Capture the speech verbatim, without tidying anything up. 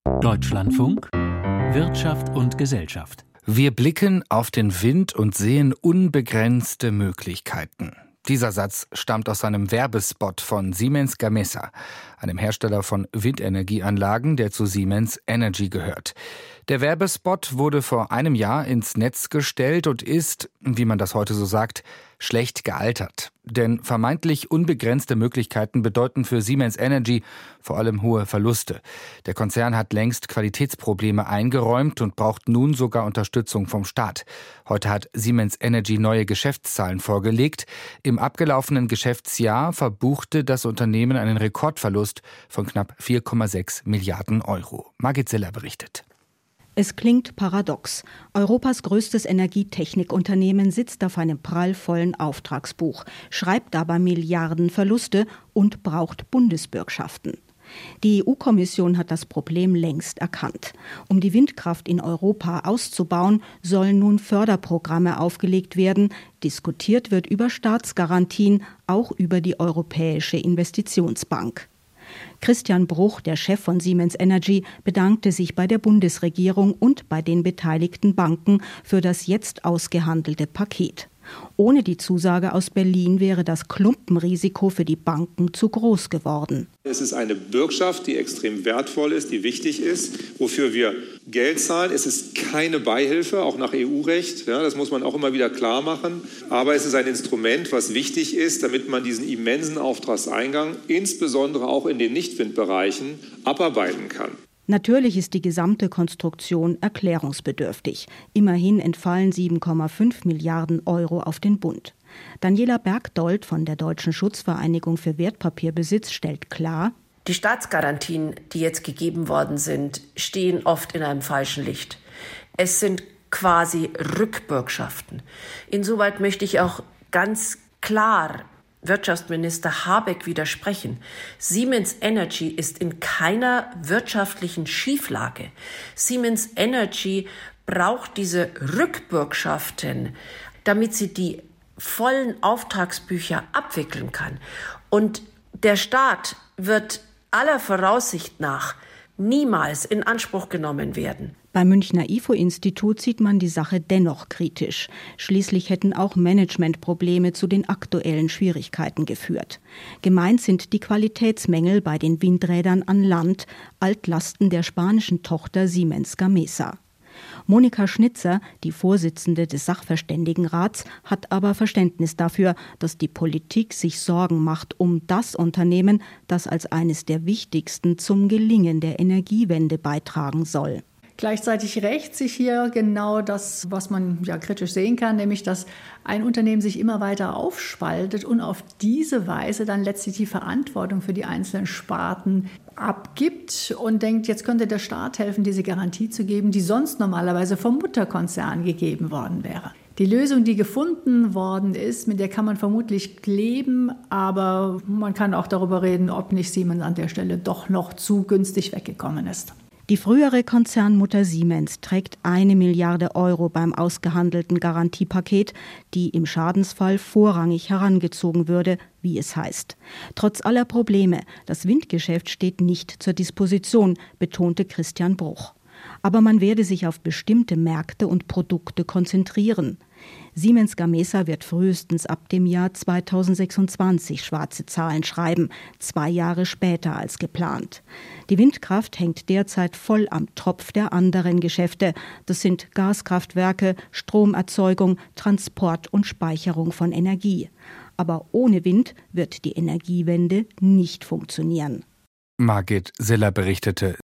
Deutschlandfunk Wirtschaft und Gesellschaft. Wir blicken auf den Wind und sehen unbegrenzte Möglichkeiten. Dieser Satz stammt aus einem Werbespot von Siemens Gamesa, einem Hersteller von Windenergieanlagen, der zu Siemens Energy gehört. Der Werbespot wurde vor einem Jahr ins Netz gestellt und ist, wie man das heute so sagt, schlecht gealtert. Denn vermeintlich unbegrenzte Möglichkeiten bedeuten für Siemens Energy vor allem hohe Verluste. Der Konzern hat längst Qualitätsprobleme eingeräumt und braucht nun sogar Unterstützung vom Staat. Heute hat Siemens Energy neue Geschäftszahlen vorgelegt. Im abgelaufenen Geschäftsjahr verbuchte das Unternehmen einen Rekordverlust von knapp vier Komma sechs Milliarden Euro. Margit Siller berichtet. Es klingt paradox. Europas größtes Energietechnikunternehmen sitzt auf einem prallvollen Auftragsbuch, schreibt aber Milliarden Verluste und braucht Bundesbürgschaften. Die E U-Kommission hat das Problem längst erkannt. Um die Windkraft in Europa auszubauen, sollen nun Förderprogramme aufgelegt werden. Diskutiert wird über Staatsgarantien, auch über die Europäische Investitionsbank. Christian Bruch, der Chef von Siemens Energy, bedankte sich bei der Bundesregierung und bei den beteiligten Banken für das jetzt ausgehandelte Paket. Ohne die Zusage aus Berlin wäre das Klumpenrisiko für die Banken zu groß geworden. Es ist eine Bürgschaft, die extrem wertvoll ist, die wichtig ist, wofür wir Geld zahlen. Es ist keine Beihilfe, auch nach E U-Recht. Ja, das muss man auch immer wieder klar machen. Aber es ist ein Instrument, was wichtig ist, damit man diesen immensen Auftragseingang, insbesondere auch in den Nichtwindbereichen, abarbeiten kann. Natürlich ist die gesamte Konstruktion erklärungsbedürftig. Immerhin entfallen sieben Komma fünf Milliarden Euro auf den Bund. Daniela Bergdold von der Deutschen Schutzvereinigung für Wertpapierbesitz stellt klar: Die Staatsgarantien, die jetzt gegeben worden sind, stehen oft in einem falschen Licht. Es sind quasi Rückbürgschaften. Insoweit möchte ich auch ganz klar Wirtschaftsminister Habeck widersprechen. Siemens Energy ist in keiner wirtschaftlichen Schieflage. Siemens Energy braucht diese Rückbürgschaften, damit sie die vollen Auftragsbücher abwickeln kann. Und der Staat wird aller Voraussicht nach niemals in Anspruch genommen werden. Beim Münchner I F O-Institut sieht man die Sache dennoch kritisch. Schließlich hätten auch Managementprobleme zu den aktuellen Schwierigkeiten geführt. Gemeint sind die Qualitätsmängel bei den Windrädern an Land, Altlasten der spanischen Tochter Siemens Gamesa. Monika Schnitzer, die Vorsitzende des Sachverständigenrats, hat aber Verständnis dafür, dass die Politik sich Sorgen macht um das Unternehmen, das als eines der wichtigsten zum Gelingen der Energiewende beitragen soll. Gleichzeitig rächt sich hier genau das, was man ja kritisch sehen kann, nämlich dass ein Unternehmen sich immer weiter aufspaltet und auf diese Weise dann letztlich die Verantwortung für die einzelnen Sparten abgibt und denkt, jetzt könnte der Staat helfen, diese Garantie zu geben, die sonst normalerweise vom Mutterkonzern gegeben worden wäre. Die Lösung, die gefunden worden ist, mit der kann man vermutlich leben, aber man kann auch darüber reden, ob nicht Siemens an der Stelle doch noch zu günstig weggekommen ist. Die frühere Konzernmutter Siemens trägt eine Milliarde Euro beim ausgehandelten Garantiepaket, die im Schadensfall vorrangig herangezogen würde, wie es heißt. Trotz aller Probleme, das Windgeschäft steht nicht zur Disposition, betonte Christian Bruch. Aber man werde sich auf bestimmte Märkte und Produkte konzentrieren. Siemens Gamesa wird frühestens ab dem Jahr zweitausendsechsundzwanzig schwarze Zahlen schreiben, zwei Jahre später als geplant. Die Windkraft hängt derzeit voll am Tropf der anderen Geschäfte. Das sind Gaskraftwerke, Stromerzeugung, Transport und Speicherung von Energie. Aber ohne Wind wird die Energiewende nicht funktionieren. Margit Siller berichtete.